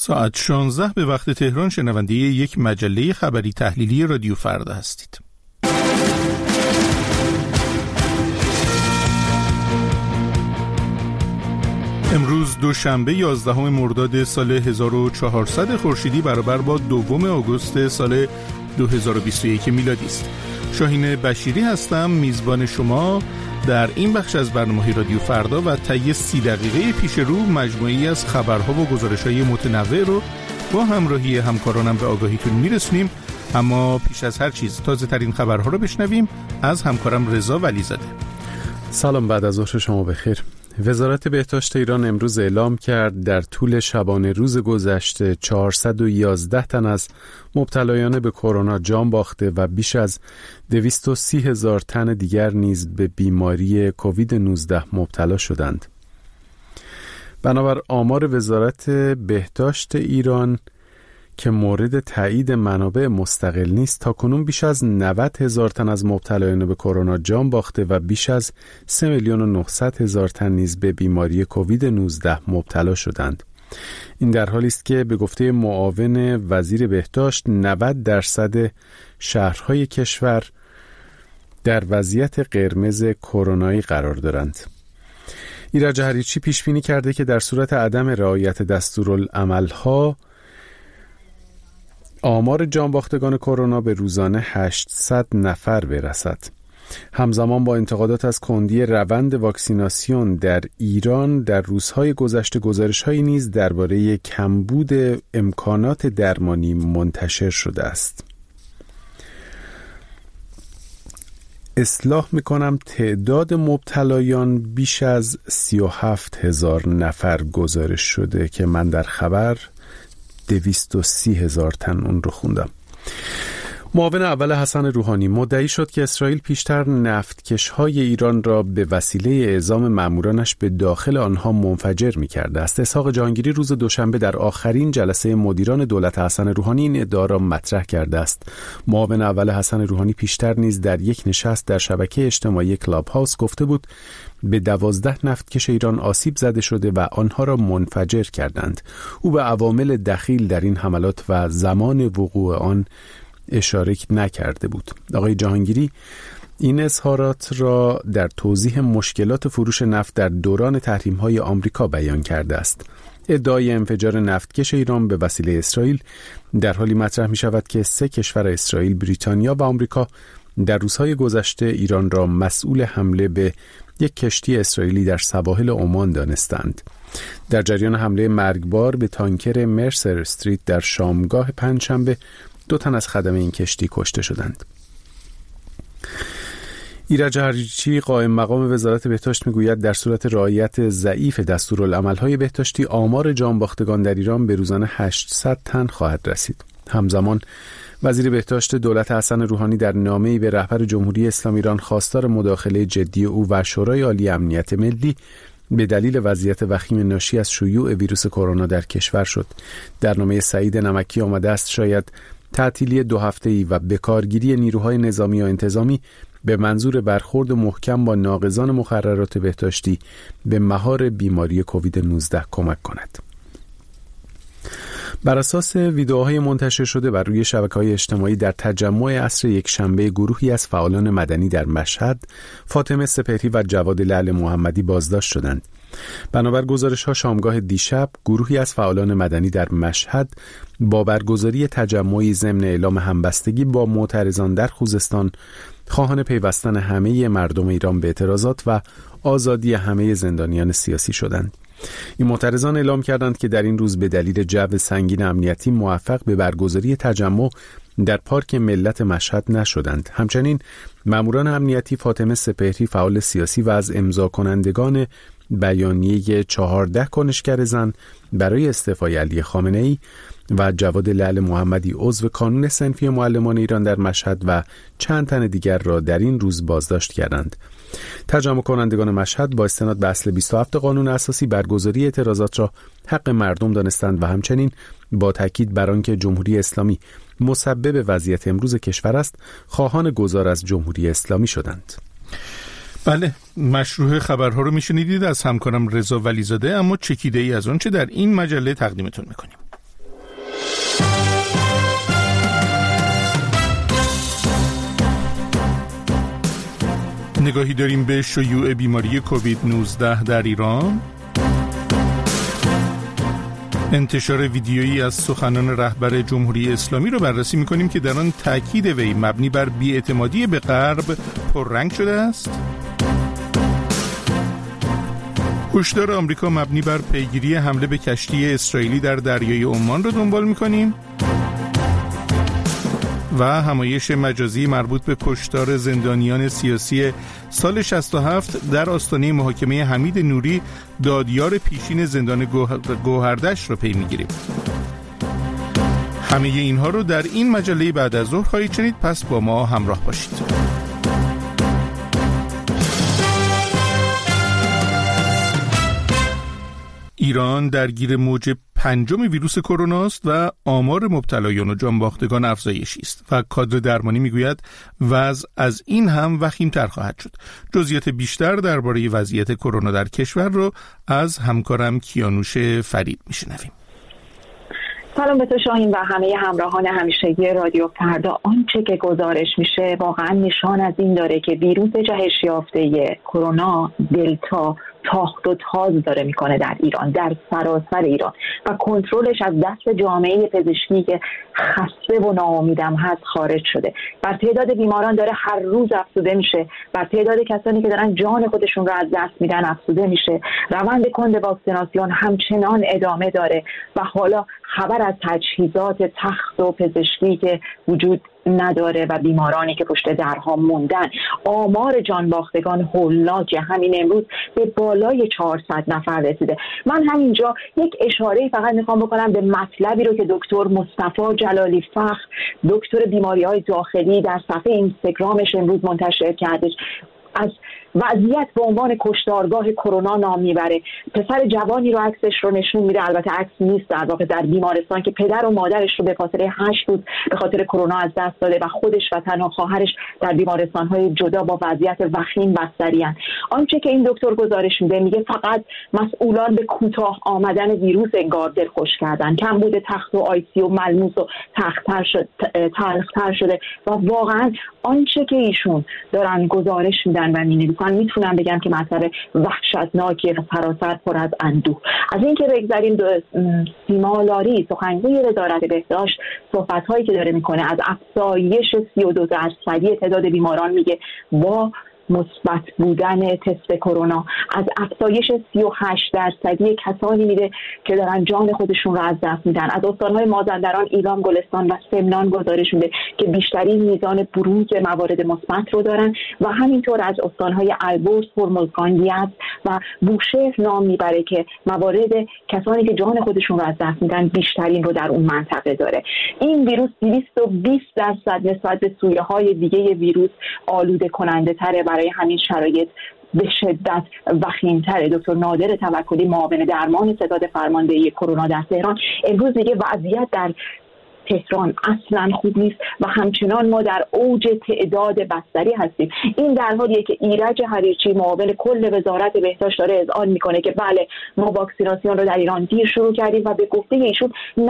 ساعت 16 به وقت تهران شنونده یک مجله خبری تحلیلی رادیو فردا هستید. امروز دوشنبه 11 مرداد سال 1400 خورشیدی برابر با 2 آگوست سال 2021 میلادی است. شاهین بشیری هستم، میزبان شما در این بخش از برنامه رادیو فردا و طی 30 دقیقه پیش رو مجموعی از خبرها و گزارش‌های متنوع رو با همراهی همکارانم به آگاهیتون میرسونیم. اما پیش از هر چیز تازه ترین خبرها رو بشنویم از همکارم رضا ولیزاده. سلام، بعد از ظهر شما بخیر. وزارت بهداشت ایران امروز اعلام کرد در طول شبانه روز گذشته 411 تن از مبتلایان به کرونا جان باخته و بیش از 230,000 تن دیگر نیز به بیماری کووید 19 مبتلا شدند. بنابر آمار وزارت بهداشت ایران که مورد تایید منابع مستقل نیست، تاکنون بیش از 90,000 تن از مبتلایان به کرونا جان باخته و بیش از 3,900,000 تن نیز به بیماری کووید 19 مبتلا شدند. این در حالی است که به گفته معاون وزیر بهداشت 90% شهرهای کشور در وضعیت قرمز کرونایی قرار دارند. ایرج هریچی پیش بینی کرده که در صورت عدم رعایت دستورالعمل‌ها آمار جانباختگان کرونا به روزانه 800 نفر برسد. همزمان با انتقادات از کندی روند واکسیناسیون در ایران در روزهای گذشته گزارش‌هایی نیز درباره کمبود امکانات درمانی منتشر شده است. اصلاح می‌کنم تعداد مبتلایان بیش از 37,000 نفر گزارش شده که من در خبر 230,000 تن اون رو خوندم. معاون اول حسن روحانی مدعی شد که اسرائیل پیشتر نفتکش‌های ایران را به وسیله اعزام مامورانش به داخل آنها منفجر می‌کرده است. اسحاق جهانگیری روز دوشنبه در آخرین جلسه مدیران دولت حسن روحانی این ادعا را مطرح کرده است. معاون اول حسن روحانی پیشتر نیز در یک نشست در شبکه اجتماعی کلاب هاوس گفته بود به 12 نفتکش ایران آسیب زده شده و آنها را منفجر کردند. او به عوامل دخیل در این حملات و زمان وقوع آن اشاره نکرده بود. آقای جهانگیری این اظهارات را در توضیح مشکلات فروش نفت در دوران تحریم‌های آمریکا بیان کرده است. ادعای انفجار نفتکش ایران به وسیله اسرائیل در حالی مطرح می شود که 3 کشور اسرائیل، بریتانیا و آمریکا در روزهای گذشته ایران را مسئول حمله به یک کشتی اسرائیلی در سواحل عمان دانستند. در جریان حمله مرگبار به تانکر مرسر استریت در شامگاه پنجشنبه 2 تن از خدمه این کشتی کشته شدند. ایرج هریچی قائم مقام وزارت بهداشت میگوید در صورت رعایت ضعیف دستورالعمل‌های بهداشتی آمار جانباختگان در ایران به روزانه 800 تن خواهد رسید. همزمان وزیر بهداشت دولت حسن روحانی در نامه‌ای به رهبر جمهوری اسلامی ایران خواستار مداخله جدی او و شورای عالی امنیت ملی به دلیل وضعیت وخیم ناشی از شیوع ویروس کرونا در کشور شد. در نامه سعید نمکی آمده است شاید تعطیلی 2 هفته‌ای و بکارگیری نیروهای نظامی و انتظامی به منظور برخورد محکم با ناقضان مقررات بهداشتی به مهار بیماری کووید 19 کمک کند. بر اساس ویدئوهای منتشر شده بر روی شبکه‌های اجتماعی در تجمع عصر یکشنبه گروهی از فعالان مدنی در مشهد، فاطمه سپهری و جواد لعل محمدی بازداشت شدند. بنابر گزارش‌ها شامگاه دیشب گروهی از فعالان مدنی در مشهد با برگزاری تجمعی ضمن اعلام همبستگی با معترضان در خوزستان خواهان پیوستن همه مردم ایران به اعتراضات و آزادی همه زندانیان سیاسی شدند. این معترضان اعلام کردند که در این روز به دلیل جو سنگین امنیتی موفق به برگزاری تجمع در پارک ملت مشهد نشدند. همچنین ماموران امنیتی فاطمه سپهری فعال سیاسی و از امضا کنندگان بیانیه 14 کنشگر زن برای استعفای علی خامنه‌ای و جواد لعل محمدی عضو کانون صنفی معلمان ایران در مشهد و چند تن دیگر را در این روز بازداشت کردند. تجمع کنندگان مشهد با استناد به اصل 27 قانون اساسی برگزاری اعتراضات را حق مردم دانستند و همچنین با تاکید بر آنکه جمهوری اسلامی مسبب وضعیت امروز کشور است، خواهان گذار از جمهوری اسلامی شدند. بله، مشروع خبرها رو میشنیدید از همکارم رضا ولیزاده، اما چکیده ای از آنچه در این مجله تقدیمتون میکنیم. نگاهی داریم به شیوع بیماری کووید 19 در ایران. انتشار ویدیویی از سخنان رهبر جمهوری اسلامی رو بررسی می‌کنیم که در آن تاکید وی مبنی بر بی‌اعتمادی به غرب پررنگ شده است. هشدار آمریکا مبنی بر پیگیری حمله به کشتی اسرائیلی در دریای عمان رو دنبال می‌کنیم. و همایش مجازی مربوط به کشتار زندانیان سیاسی سال 67 در آستانه محاکمه حمید نوری دادیار پیشین زندان گوهردشت رو پی می‌گیریم. همه اینها رو در این مجله بعد از ظهر خواهید شنید، پس با ما همراه باشید. ایران درگیر موج 5 ویروس کرونا است و آمار مبتلایان و جانباختگان افزایشی است و کادر درمانی میگوید وضع از این هم وخیم‌تر خواهد شد. جزئیات بیشتر درباره وضعیت کرونا در کشور رو از همکارم کیانوش فرید میشنویم. سلام به تو شاهین و همه همراهان همیشگی رادیو فردا. آنچه که گزارش میشه واقعا نشان از این داره که ویروس جهش یافته کرونا دلتا تاخت و تاز داره میکنه در ایران، در سراسر ایران، و کنترلش از دست جامعه پزشکی که خسته و ناامیدم هست خارج شده. بر تعداد بیماران داره هر روز افزوده میشه، بر تعداد کسانی که دارن جان خودشون رو از دست میدن افزوده میشه. روند کند واکسیناسیون همچنان ادامه داره و حالا خبر از تجهیزات تخت و پزشکی که وجود نداره و بیمارانی که پشت درها موندن. آمار جانباختگان هولناکه، همین امروز به بالای 400 نفر رسیده. من همینجا یک اشاره فقط میخوام بکنم به مطلبی رو که دکتر مصطفی جلالی فخر، دکتر بیماری‌های داخلی، در صفحه اینستاگرامش امروز منتشر کرده. از وضعیت به عنوان کشتارگاه کرونا نام میبره. پسر جوانی رو عکسش رو نشون میده، البته عکس نیست، در واقع در بیمارستان، که پدر و مادرش رو به فاصله 8 روز به خاطر کرونا از دست داده و خودش و تنها خواهرش در بیمارستان‌های جدا با وضعیت وخیم بستری‌اند. آنچه که این دکتر گزارش میده میگه فقط مسئولان به کوتاه آمدن ویروس انگار دلخوش کردن. کمبود تخت و آی‌سی و ملموس و تلخ‌تر شده و واقعا آنچه که ایشون دارن گزارش میدن و مینویسن میتونم بگم که مسئله وحشتناکی و سراسر پر از اندوه. از این که بگذاریم سیما لاری، سخنگوی وزارت بهداشت، صحبت‌هایی که داره میکنه از افزایش 32% تعداد بیماران میگه با مثبت بودن تست کرونا، از افزایش 38% کسانی میده که دارن جان خودشون رو از دست میدن. از استان‌های مازندران، ایلام، گلستان و سمنان گزارش میده که بیشترین میزان بروز موارد مثبت رو دارن و همینطور از استان‌های البرز، هرمزگان، یزد و بوشهر نام میبره که موارد کسانی که جان خودشون رو از دست میدن بیشترین رو در اون منطقه داره. این ویروس 220% نسبت به سویه‌های دیگه ویروس آلوده کننده تره. برای همین شرایط به شدت وخیم‌تره. دکتر نادر توکلی، معاون درمان ستاد فرماندهی کرونا در تهران، امروز میگه وضعیت در تهران اصلا خوب نیست و همچنان ما در اوج تعداد بستری هستیم. این در حالیه که ایرج حریچی، معاون کل وزارت بهداشت، داره اذعان میکنه که بله ما واکسیناسیون رو در ایران دیر شروع کردیم و به گفته ایشون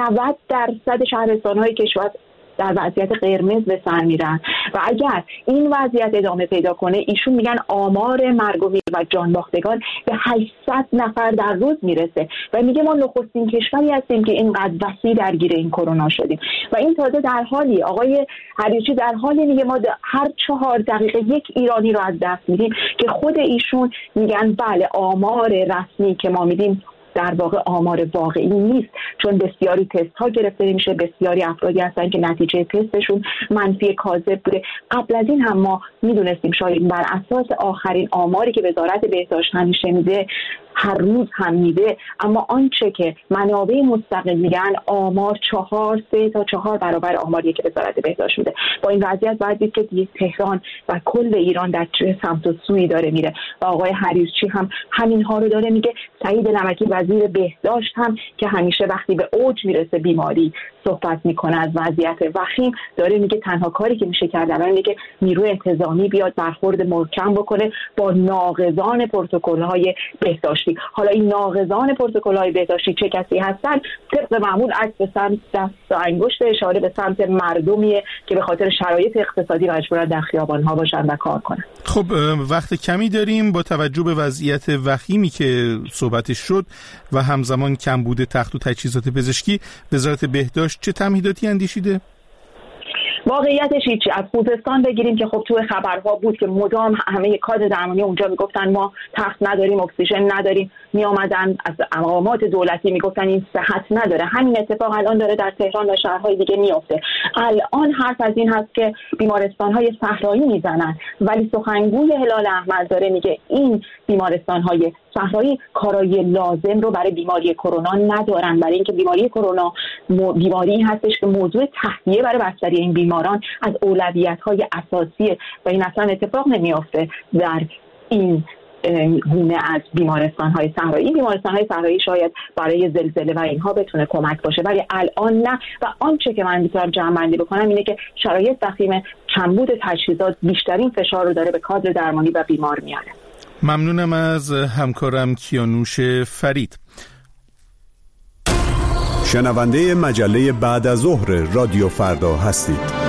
90% شهرستان‌های کشور در وضعیت قرمز به سر میرن و اگر این وضعیت ادامه پیدا کنه ایشون میگن آمار مرگ و جانباختگان به 800 نفر در روز میرسه و میگه ما نخستین کشوری هستیم که اینقدر وسیع درگیر این کرونا شدیم و این تازه در حالی آقای حریچی در حالی میگه ما هر 4 دقیقه یک ایرانی رو از دست میدیم که خود ایشون میگن بله آمار رسمی که ما میدیم در واقع آمار واقعی نیست، چون بسیاری تست ها گرفته نمیشه، بسیاری افرادی هستن که نتیجه تستشون منفی کاذب بوده. قبل از این هم ما میدونستیم شاید بر اساس آخرین آماری که وزارت بهداشت همیشه میده، هر روز هم میده، اما آنچه که منابع مستقل میگن آمار 3 تا 4 برابر آماری که وزارت بهداشت میده. با این وضعیت باید دید که تهران و کل ایران در چه سمت و سوی داره میره و آقای حریصچی هم همین ها رو داره میگه. سعید نمکی وزیر بهداشت هم که همیشه وقتی به اوج میرسه بیماری صحبت میکنه از وضعیت وخیم، داره میگه تنها کاری که میشه کرد الان اینه که نیروی انتظامی بیاد برخورد محکم بکنه با ناقضان پروتکل‌های بهداشتی. حالا این ناقضان پروتکل‌های بهداشتی چه کسی هستن؟ طبق معمول عکس به سمت دست و انگشت اشاره به سمت مردمیه که به خاطر شرایط اقتصادی مجبورن در خیابان‌ها باشن و کار کنن. خب وقت کمی داریم. با توجه به وضعیت وخیمی که صحبتش شد و همزمان کمبود تخت و تجهیزات پزشکی، وزارت بهداشت چه تمهیداتی اندیشیده؟ واقعیتش هیچی. از خوزستان بگیریم که خب توی خبرها بود که مدام همه کادر درمانی اونجا میگفتن ما تخت نداریم، اکسیژن نداریم، میآمدن از مقامات دولتی میگفتن این صحت نداره. همین اتفاق الان داره در تهران و شهرهای دیگه میفته. الان حرف از این هست که بیمارستان‌های صحرایی میزنن، ولی سخنگوی هلال احمر داره میگه این بیمارستان‌های صحرایی کارای لازم رو برای بیماری کرونا ندارن، برای اینکه بیماری کرونا بیماری هستش که موضوع تهیه برای بستری این بیماران از اولویت‌های اساسیه و این اصلا اتفاق نمیافته در این گونه از بیمارستان‌های صحرایی شاید برای زلزله و اینها بتونه کمک باشه، ولی الان نه. و آنچه که من میتونم جمع‌بندی بکنم اینه که شرایط وخیم، کمبود تجهیزات بیشترین فشار رو داره به کادر درمانی و بیمار میاره. ممنونم از همکارم کیانوش فرید. شنونده مجله بعد از ظهر رادیو فردا هستید.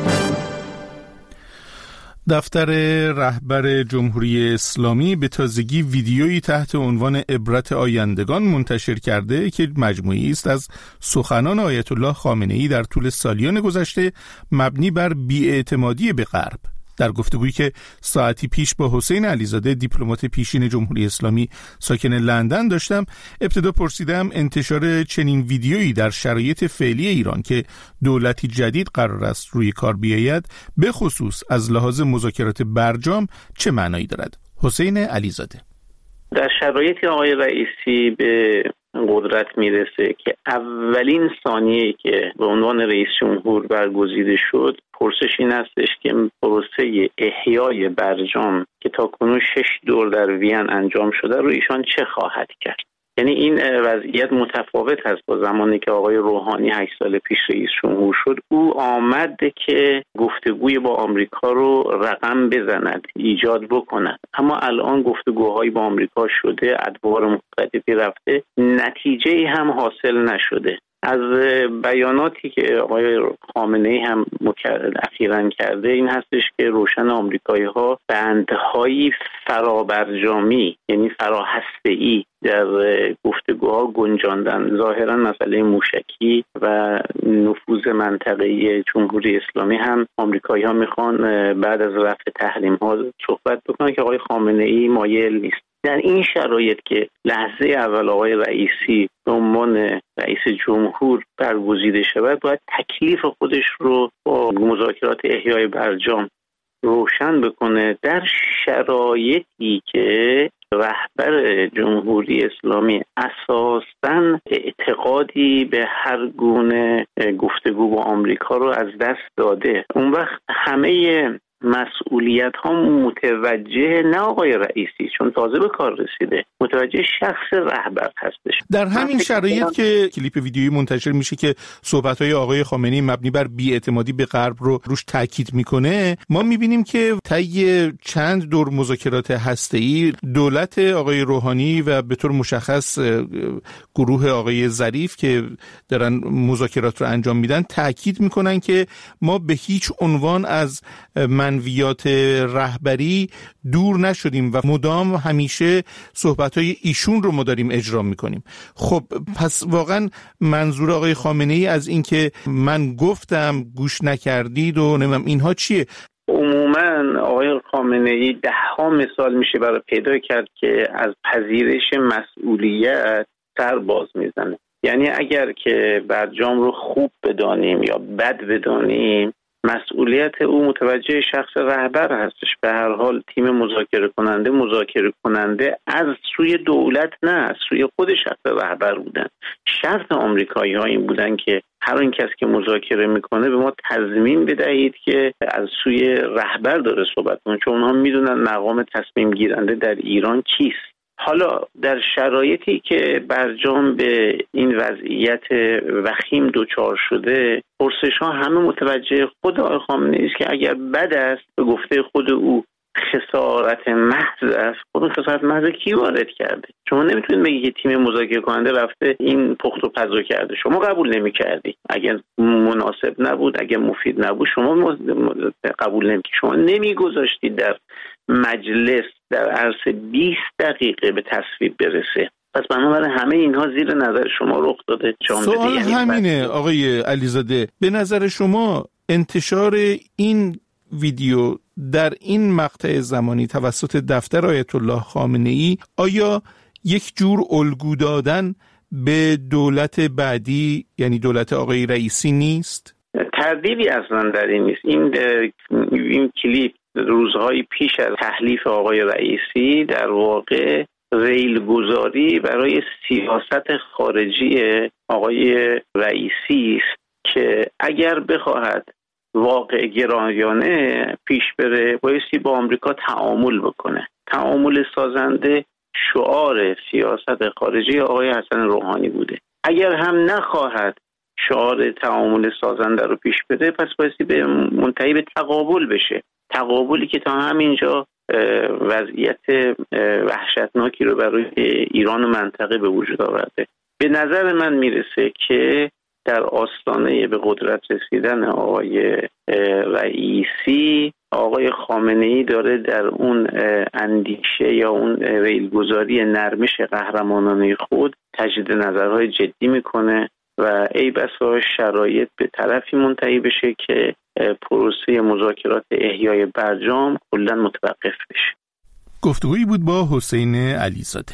دفتر رهبر جمهوری اسلامی به تازگی ویدیویی تحت عنوان عبرت آیندگان منتشر کرده که مجموعی است از سخنان آیت الله خامنه‌ای در طول سالیان گذشته مبنی بر بی‌اعتمادی به غرب. در گفتگویی که ساعتی پیش با حسین علیزاده دیپلمات پیشین جمهوری اسلامی ساکن لندن داشتم، ابتدا پرسیدم انتشار چنین ویدیویی در شرایط فعلی ایران که دولتی جدید قرار است روی کار بیاید، به خصوص از لحاظ مذاکرات برجام، چه معنایی دارد. حسین علیزاده: در شرایطی آقای رئیسی به قدرت میرسه که اولین ثانیه‌ای که به عنوان رئیس جمهور برگزیده شد، پرسش این هستش که پروسه احیای برجام که تاکنون 6 دور در وین انجام شده رو ایشان چه خواهد کرد. یعنی این وضعیت متفاوت هست با زمانی که آقای روحانی 8 سال پیش رئیس جمهور شد. او آمد که گفتگوی با آمریکا رو رقم بزند، ایجاد بکند، اما الان گفتگوهایی با آمریکا شده، ادوار مختلفی رفته، نتیجه هم حاصل نشده. از بیاناتی که آقای خامنه‌ای هم اخیراً کرده این هستش که روشن آمریکایی‌ها بندهای فرابرجامی، یعنی فراهسته‌ای، در گفتگوها گنجاندن. ظاهراً مسئله موشکی و نفوذ منطقه‌ای جمهوری اسلامی هم آمریکایی‌ها میخوان بعد از رفع تحریم‌ها صحبت بکنن که آقای خامنه‌ای مایل نیست. در این شرایط که لحظه اول آقای رئیسی به عنوان رئیس جمهور برگزیده شود، باید تکلیف خودش رو با مذاکرات احیای برجام روشن بکنه، در شرایطی که رهبر جمهوری اسلامی اساساً اعتقادی به هر گونه گفتگو با آمریکا رو از دست داده. اون وقت همه مسئولیت ها متوجه نه آقای رئیسی، چون تازه به کار رسیده، متوجه شخص رهبر هستش. در همین شرایط که کلیپ ویدیویی منتشر میشه که صحبت های آقای خامنه‌ای مبنی بر بی‌اعتمادی به غرب رو روش تاکید میکنه، ما میبینیم که طی چند دور مذاکرات هسته‌ای دولت آقای روحانی و به طور مشخص گروه آقای ظریف که دارن مذاکرات رو انجام میدن تاکید میکنن که ما به هیچ عنوان از منویات رهبری دور نشدیم و مدام همیشه صحبت‌های ایشون رو ما داریم اجرا می‌کنیم. خب پس واقعا منظور آقای خامنه‌ای از این که من گفتم گوش نکردید و نمیدونم اینها چیه؟ عموما آقای خامنه‌ای 10 مثال میشه برای پیدا کرد که از پذیرش مسئولیت سر باز میزنه. یعنی اگر که برجام رو خوب بدانیم یا بد بدانیم، مسئولیت او متوجه شخص رهبر هستش. به هر حال تیم مذاکره کننده از سوی دولت نه، از سوی خود شخص رهبر بودن. شرط آمریکایی ها این بودن که هر این کس که مذاکره میکنه به ما تضمین بدهید که از سوی رهبر داره صحبت کنه، چون اونها میدونن مقام تصمیم گیرنده در ایران کیست. حالا در شرایطی که برجام به این وضعیت وخیم دچار شده، پرسش ها همه متوجه خود آقای خامنه‌ای است که اگر بد است، به گفته خود او خسارت محض است. خود خسارت محض کی وارد کرده؟ شما نمیتونید بگید که تیم مذاکره کننده رفته این پخت و پزا کرده، شما قبول نمی‌کردی. اگر مناسب نبود، اگر مفید نبود، شما قبول نمی‌کنید. شما نمیگذاشتید در مجلس در عرض 20 دقیقه به تصویب برسه. پس بنابراین همه اینها زیر نظر شما رخ داده. سوال همینه آقای علیزاده، به نظر شما انتشار این ویدیو در این مقطع زمانی توسط دفتر آیت الله خامنه‌ای آیا یک جور الگو دادن به دولت بعدی، یعنی دولت آقای رئیسی نیست؟ تردیدی اصلا در این نیست. این کلیپ روزهای پیش از تحلیف آقای رئیسی در واقع ریلگذاری برای سیاست خارجی آقای رئیسی است که اگر بخواهد واقع گرایانه پیش بره بایستی با آمریکا تعامل بکنه. تعامل سازنده شعار سیاست خارجی آقای حسن روحانی بوده. اگر هم نخواهد شعار تعامل سازنده رو پیش بده، پس بایستی به منتهی به تقابل بشه. تقابلی که تا همینجا وضعیت وحشتناکی رو برای ایران و منطقه به وجود آورده. به نظر من میرسه که در آستانه به قدرت رسیدن آقای رئیسی، آقای خامنه‌ای داره در اون اندیشه یا اون ریلگذاری نرمش قهرمانانه خود تجدید نظرهای جدی میکنه و ای بسا شرایط به طرفی منتهی بشه که پروسه مذاکرات احیای برجام کلاً متوقف بشه. گفتگویی بود با حسین علیزاده.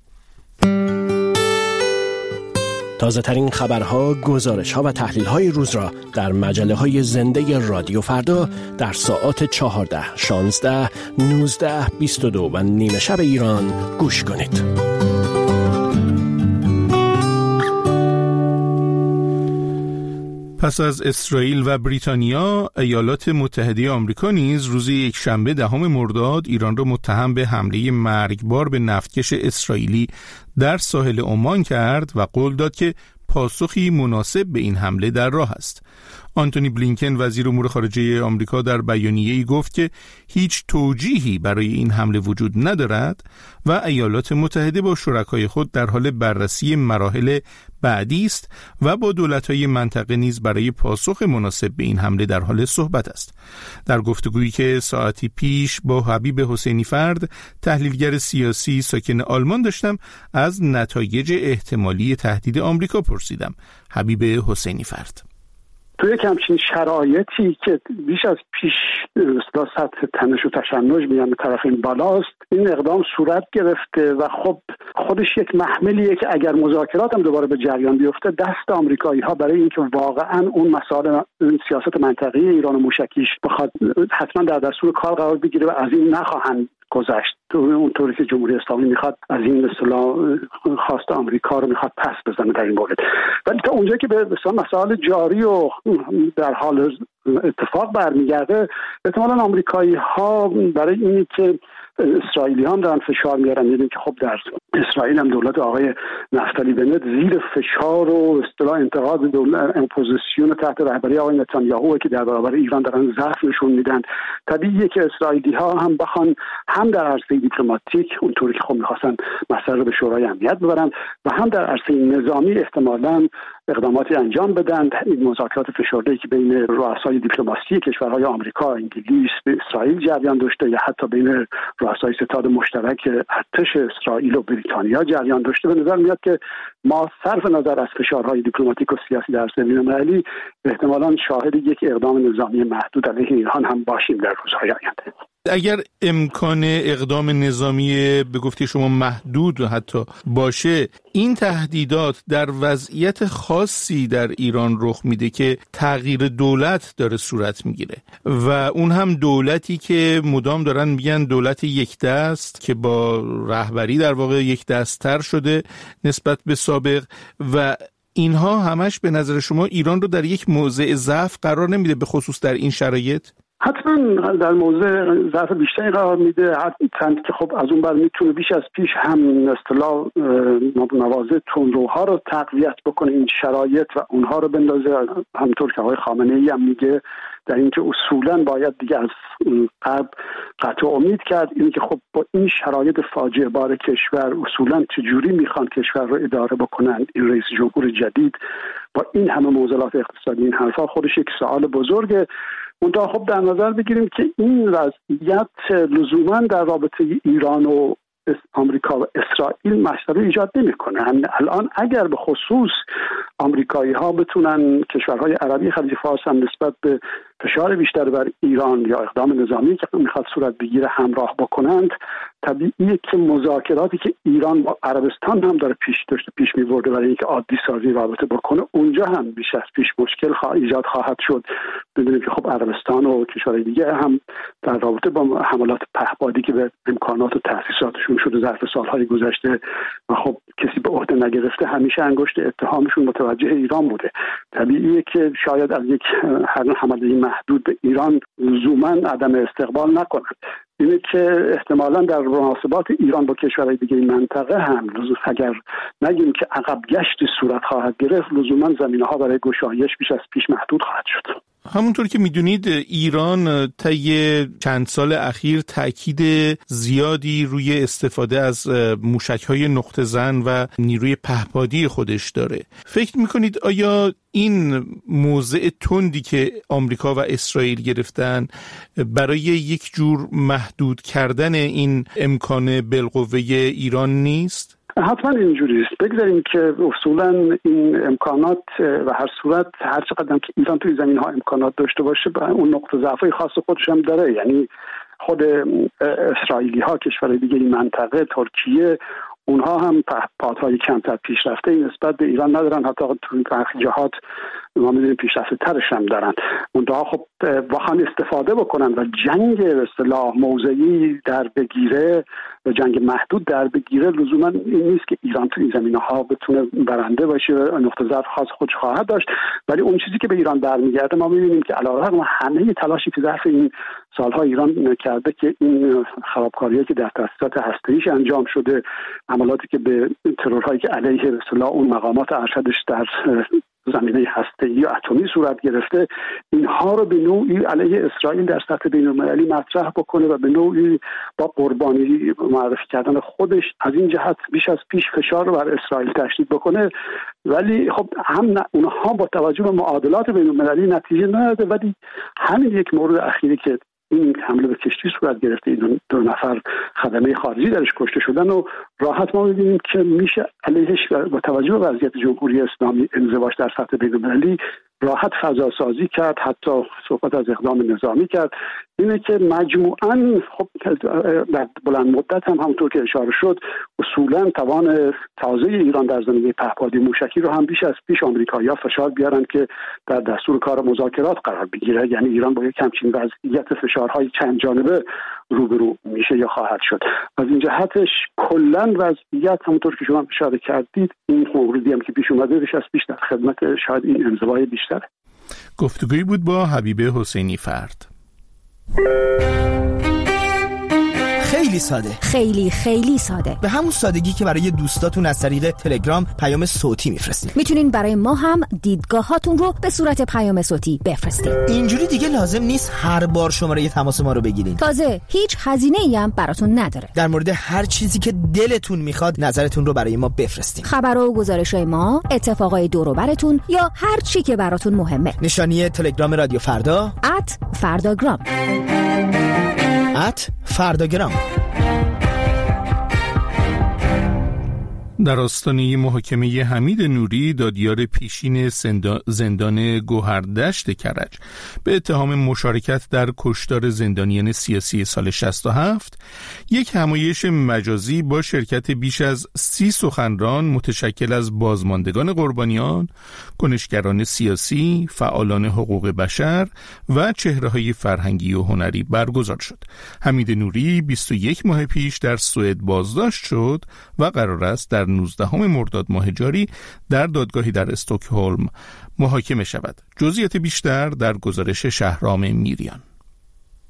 تازه ترین خبرها، گزارش‌ها و تحلیل‌های روز را در مجله‌های زنده رادیو فردا در ساعات 14، 16، 19، 22 و نیمه شب ایران گوش کنید. پس از اسرائیل و بریتانیا، ایالات متحده آمریکا نیز روز یکشنبه 10 مرداد ایران را متهم به حمله مرگبار به نفتکش اسرائیلی در ساحل عمان کرد و قول داد که پاسخی مناسب به این حمله در راه است. آنتونی بلینکن وزیر امور خارجه آمریکا در بیانیه‌ای گفت که هیچ توجیهی برای این حمله وجود ندارد و ایالات متحده با شرکای خود در حال بررسی مراحل بعدی است و با دولت‌های منطقه نیز برای پاسخ مناسب به این حمله در حال صحبت است. در گفتگویی که ساعتی پیش با حبیب حسینی فرد، تحلیلگر سیاسی ساکن آلمان داشتم، از نتایج احتمالی تهدید آمریکا پرسیدم. حبیب حسینی فرد: توی یک همچین شرایطی که بیش از پیش سطح تنش و تشنج میان به طرف این بالاست، این اقدام صورت گرفته و خب خودش یک محملیه که اگر مذاکرات هم دوباره به جریان بیفته، دست آمریکایی ها برای اینکه واقعا اون مسائل سیاست منطقی ایران و موشکیش بخواد حتما در دستور کار قرار بگیره و از این نخواهند گذشت. اونطوری که جمهوری اسلامی میخواد از این اصطلاح خواست آمریکا رو میخواد پس بزنه در این مورد. ولی تا اونجا که به مسائل جاری و در حال اتفاق برمیگرده، احتمالاً آمریکایی ها برای اینی که اسرائیلی هم دارن فشار میارن، میدونیم که خب در اسرائیل هم دولت آقای نفتالی بنت زیر فشار و اصطلاح انتقاد دولت اپوزیسیون تحت رهبری آقای نتانیاهو که در برابر ایران دارن ضعف نشون میدن. طبیعیه که اسرائیلی ها هم بخوان هم در عرصه دیپلماتیک اونطوری که خب میخواستن مسئله رو به شورای امنیت ببرن و هم در عرصه نظامی احتمالاً اقداماتی انجام بدن. این مذاکرات فشرده‌ای که بین رؤسای دیپلماسی کشورهای آمریکا، انگلیس و اسرائیل جریان داشته یا حتی بین رؤسای ستاد مشترک ارتش اسرائیل و بریتانیا جریان داشته، به نظر میاد که ما صرف نظر از فشارهای دیپلماتیک و سیاسی در زمینه ملی احتمالاً شاهد یک اقدام نظامی محدود علیه ایران هم باشیم در روزهای آینده. اگر امکان اقدام نظامی به گفته شما محدود حتی باشه، این تهدیدات در وضعیت خاصی در ایران رخ میده که تغییر دولت داره صورت میگیره و اون هم دولتی که مدام دارن میگن دولت یک دست که با رهبری در واقع یک دست‌تر شده نسبت به سابق و اینها همش به نظر شما ایران رو در یک موضع ضعف قرار نمیده، به خصوص در این شرایط؟ حتما در موضع ضعف بیشتری قرار میده، حتما که خب از اون بر میتونه بیش از پیش هم اصطلاح مواضع تندروها رو تقویت بکنه این شرایط و اونها رو بندازه. همونطور که آقای خامنه‌ای هم میگه در اینکه اصولا باید دیگه از غرب قطع امید کرد. این که خب با این شرایط فاجعه بار کشور اصولا چجوری میخوان کشور رو اداره بکنند این رئیس جمهور جدید با این همه معضلات اقتصادی، این حرفا خودش یک سوال بزرگه. منتها خب در نظر بگیریم که این وضعیت لزوما در رابطه ایران و آمریکا و اسرائیل مسئله ایجاد نمی‌کنه. الان اگر به خصوص آمریکایی‌ها بتونن کشورهای عربی خلیج فارس هم نسبت به فشار بیشتر بر ایران یا اقدام نظامی که میخواد صورت بگیره همراه بکنند، طبیعیه که مذاکراتی که ایران با عربستان هم داره پیش می‌برده برای اینکه عادی سازی رابطه بکنه، اونجا هم بیش از پیش مشکل ایجاد خواهد شد. بدونیم که خب عربستان و کشورهای دیگه هم در رابطه با حملات پهپادی که به امکانات و تأسیساتشون شده ظرف سالهای گذشته و خب کسی به عهده نگرفته، همیشه انگشت اتهامشون متوجه ایران بوده. طبیعیه که شاید از یک حمله محدود به ایران لزوما عدم استقبال نکنند. اینه که احتمالاً در مناسبات ایران با کشورهای دیگه این منطقه هم اگر نگیم که عقب گشت صورت خواهد گرفت، لزوما زمینه‌ها برای گشایش بیش از پیش محدود خواهد شد. همونطور که میدونید ایران طی چند سال اخیر تأکید زیادی روی استفاده از موشک‌های نقطه زن و نیروی پهپادی خودش داره. فکر میکنید آیا این موضع تندی که آمریکا و اسرائیل گرفتن برای یک جور محدود کردن این امکان بالقوه ایران نیست؟ حتما اینجوری است. بگذاریم که اصولا این امکانات و هر صورت هر چقدر که ایران توی زمین ها امکانات داشته باشه به اون نقطه ضعفی خاص خودش هم داره. یعنی خود اسرائیلی ها، کشور دیگه این منطقه، ترکیه، اونها هم پهپادهای کمتر پیشرفته نسبت به ایران ندارن، حتی تو برخی جهات ما می‌بینیم پیشرفته ترش هم دارن. اونها خب بخوان استفاده بکنن و جنگ به اصطلاح موضعی در بگیره و جنگ محدود در بگیره، لزوما این نیست که ایران تو این زمینه‌ها بتونه برنده باشه و نقطه ضعف خاص خودش خواهد داشت. ولی اون چیزی که به ایران برمیگرده ما می‌بینیم که علیرغم همه تلاشی که ظرف این سالها ایران کرده که این خرابکاری‌هایی که در تأسیسات هسته‌ایش انجام شده، حملاتی که به ترورهایی که علیه به اصطلاح اون مقامات ارشدش در زمینه هسته‌ای یا اتمی صورت گرفته، اینها رو به نوعی علیه اسرائیل در سطح بین‌المللی مطرح بکنه و به نوعی با قربانی معرفی کردن خودش از این جهت بیش از پیش فشار رو بر اسرائیل تشدید بکنه. ولی خب هم اونها با توجه به معادلات بین‌المللی نتیجه نداده. ولی همین یک مورد اخیری که این حمله به کشتی صورت گرفته، این دو نفر خدمه خارجی درش کشته شدن و راحت ما می‌بینیم که میشه علیهش با توجه به وضعیت جمهوری اسلامی انزواج در سطح بین‌المللی راحت فضا سازی کرد، حتی صحبت از اقدام نظامی کرد. اینه که مجموعاً خب در بلند مدت هم همونطور که اشاره شد اصولاً توان تازه ایران در زمینه پهپادی موشکی رو هم بیش از پیش آمریکایی‌ها فشار بیارن که در دستور کار مذاکرات قرار بگیره. یعنی ایران با یک همچین وضعیت فشارهای چند جانبه روبرو میشه یا خواهد شد. از این جهتش کلاً وضعیت همونطور که شما اشاره کردید، این موردی هم که پیش اومده بیش از پیش در خدمت شاید این انزوای بیشتره. گفتگویی بود با حبیبه حسینی فرد. خیلی ساده، خیلی ساده، به همون سادگی که برای دوستاتون از طریق تلگرام پیام صوتی میفرستین. میتونین برای ما هم دیدگاهاتون رو به صورت پیام صوتی بفرستین. اینجوری دیگه لازم نیست هر بار شماره تماس ما رو بگیرین. تازه هیچ هزینه‌ای هم براتون نداره. در مورد هر چیزی که دلتون میخواد نظرتون رو برای ما بفرستین. خبر و گزارش‌های ما، اتفاقای دور و براتون یا هر چی که براتون مهمه. نشانی تلگرام رادیو فردا @فرداگرام. فرداگرام. در آستانه محاکمه حمید نوری، دادیار پیشین زندان گوهردشت کرج به اتهام مشارکت در کشتار زندانیان سیاسی سال 67، یک همایش مجازی با شرکت بیش از 30 سخنران متشکل از بازماندگان قربانیان، کنشگران سیاسی، فعالان حقوق بشر و چهره‌های فرهنگی و هنری برگزار شد. حمید نوری 21 ماه پیش در سوئد بازداشت شد و قرار است در 19 مرداد ماه جاری در دادگاهی در استکهلم محاکمه شود. جزئیات بیشتر در گزارش شهرام میریان.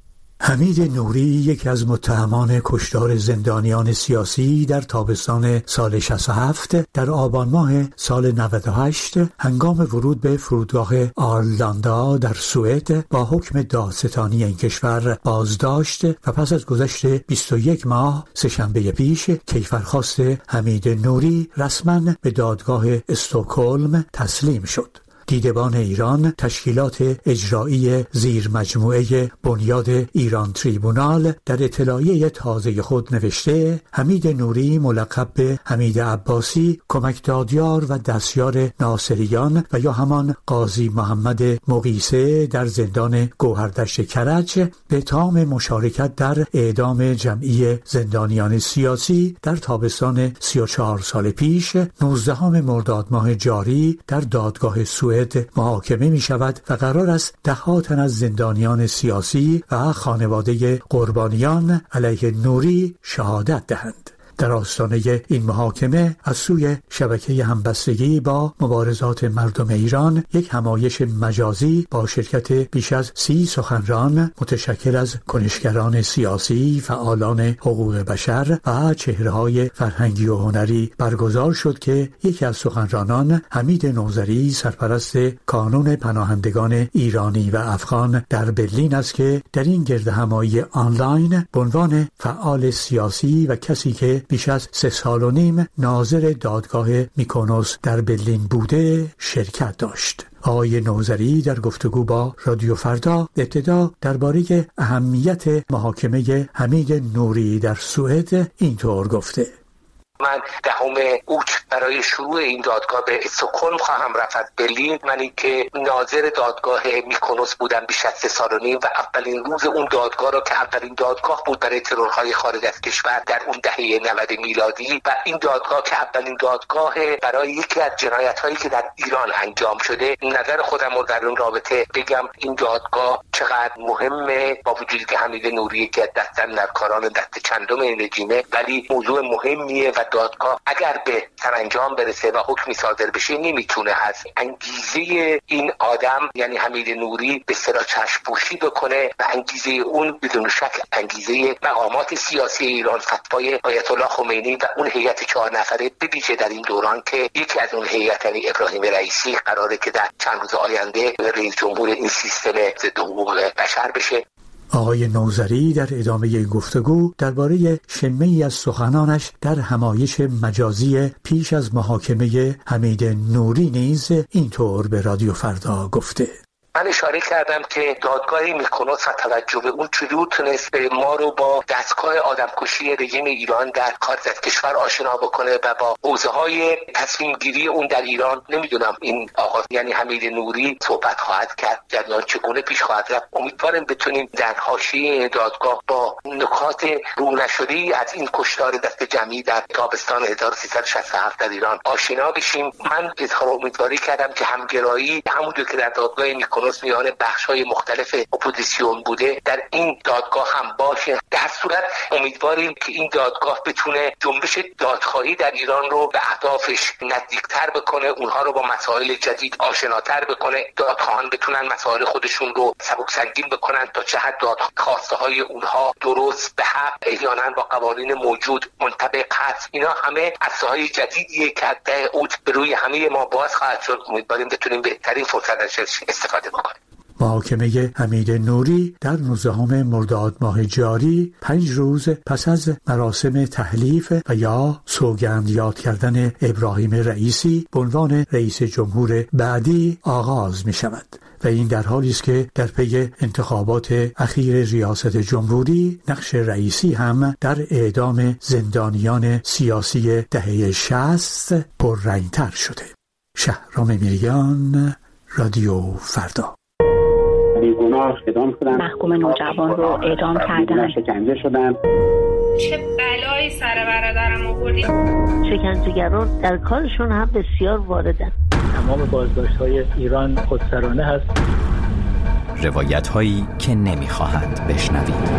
حمید نوری یکی از متهمان کشتار زندانیان سیاسی در تابستان سال 67 در آبان ماه سال 98 هنگام ورود به فرودگاه آرلاندا در سوئد با حکم دادستانی این کشور بازداشت و پس از گذشت 21 ماه سه‌شنبه پیش کیفرخواست حمید نوری رسما به دادگاه استکهلم تسلیم شد. دیدبان ایران تشکیلات اجرایی زیر مجموعه بنیاد ایران تریبونال در اطلاعیه تازه خود نوشته حمید نوری ملقب به حمید عباسی کمک دادیار و دستیار ناصریان و یا همان قاضی محمد مقیسه در زندان گوهردشت کرج به اتهام مشارکت در اعدام جمعی زندانیان سیاسی در تابستان 34 سال پیش 19 مرداد ماه جاری در دادگاه سوئد محاکمه می شود و قرار است 10 تن از زندانیان سیاسی و خانواده قربانیان علیه نوری شهادت دهند. در آستانه این محاکمه از سوی شبکه همبستگی با مبارزات مردم ایران یک همایش مجازی با شرکت بیش از 30 سخنران متشکل از کنشگران سیاسی، فعالان حقوق بشر و چهره‌های فرهنگی و هنری برگزار شد که یکی از سخنرانان حمید نوذری سرپرست کانون پناهندگان ایرانی و افغان در برلین است که در این گردهمایی آنلاین به عنوان فعال سیاسی و کسی که بیش از 3 سال و نیم ناظر دادگاه میکونوس در برلین بوده شرکت داشت. آقای نوذری در گفتگو با رادیو فردا ابتدا درباره اهمیت محاکمه حمید نوری در سوئد اینطور گفته: من 10 اوت برای شروع این دادگاه به استکهلم خواهم رفت. برلین، منی که ناظر دادگاه میکونوس بودم بیش از 3 سال و نیم و اولین روز اون دادگاه را که اولین دادگاه بود برای ترورهای خارج از کشور در اون دهه 90 میلادی و این دادگاه که اولین دادگاه برای یکی از جنایت‌هایی که در ایران انجام شده، نظر خودم رو در اون رابطه بگم. این دادگاه چقدر مهمه، با وجودی که حمید نوری که دست اندرکاران دست چندم این رژیمه، ولی موضوع مهمیه و دادگاه اگر به سرانجام برسه و حکمی صادر بشه نمیتونه از انگیزه این آدم یعنی حمید نوری به اصطلاح چشم پوشی بکنه و انگیزه اون بدون شک انگیزه مقامات سیاسی ایران، فتوای آیت الله خمینی و اون هیئت 4 نفره به ویژه در این دوران که یکی از اون هیئت یعنی ابراهیم رئیسی قراره که در چند روز آینده رئیس جمهور این سیستم ضد حقوق بشر بشه. آقای نوذری در ادامه گفتگو درباره شمه‌ای از سخنانش در همایش مجازی پیش از محاکمه حمید نوری نیز اینطور به رادیو فردا گفته: من اشاره کردم که دادگاه میکونوس و توجه به اون چجور تونست ما رو با دستگاه آدمکشی رژیم ایران در خارج از کشور آشنا بکنه و با حوزه‌های تصمیم گیری اون در ایران. نمیدونم این آقا یعنی حمید نوری صحبت خواهد کرد، جریان چگونه پیش خواهد رفت. امیدوارم بتونیم در حاشیه دادگاه با نکات رو نشده‌ای از این کشتار دست جمعی در تابستان 1367 در ایران آشنا بشیم. من اظهار امیدواری کردم که همگرایی همونجور که در دادگاه میکونوس میان بخش‌های مختلف اپوزیسیون بوده در این دادگاه هم باشه. در صورت امیدواریم که این دادگاه بتونه جنبش دادخواهی در ایران رو به اهدافش نزدیکتر بکنه، اونها رو با مسائل جدید آشناتر بکنه، دادخواهان بتونن مسائل خودشون رو سبک سنگین بکنن تا چه حد خواسته های اونها درست به حق احیانا با قوانین موجود منطبق هست. اینا همه اساسهای جدیدیه که ده اوت به روی همه ما باز خواهد شد. امیدواریم بتونیم بهترین فرصت ازش استفاده بکنیم. محاکمه حمید نوری در 19 مرداد ماه جاری 5 روز پس از مراسم تحلیف و یا سوگند یاد کردن ابراهیم رئیسی به عنوان رئیس جمهور بعدی آغاز می شود و این در حالی است که در پی انتخابات اخیر ریاست جمهوری نقش رئیسی هم در اعدام زندانیان سیاسی دهه 60 پررنگ‌تر شده. شهرام میریان، رادیو فردا. بیگناه اعدام شدن، محکوم نوجوان رو اعدام کردن، شکنجه شدن. چه بلایی سر برادرم آوردی؟ شکنجهگران در کارشون هم بسیار واردن. تمام بازداشت‌های ایران خودسرانه هست. روایت‌هایی که نمی‌خواهند بشنوید. من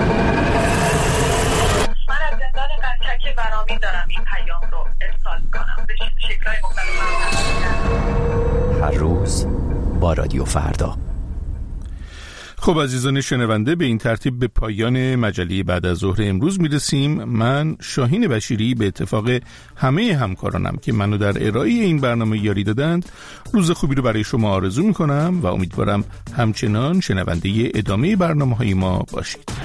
از زندان قنچک برامین دارم این پیام رو ارسال می‌کنم به شکل‌های مختلف. هر روز با رادیو فردا. خب عزیزان شنونده، به این ترتیب به پایان مجله بعد از ظهر امروز میرسیم. من شاهین بشیری به اتفاق همه همکارانم که منو در ارائه این برنامه یاری دادند روز خوبی رو برای شما آرزو میکنم و امیدوارم همچنان شنونده ادامه برنامه‌های ما باشید.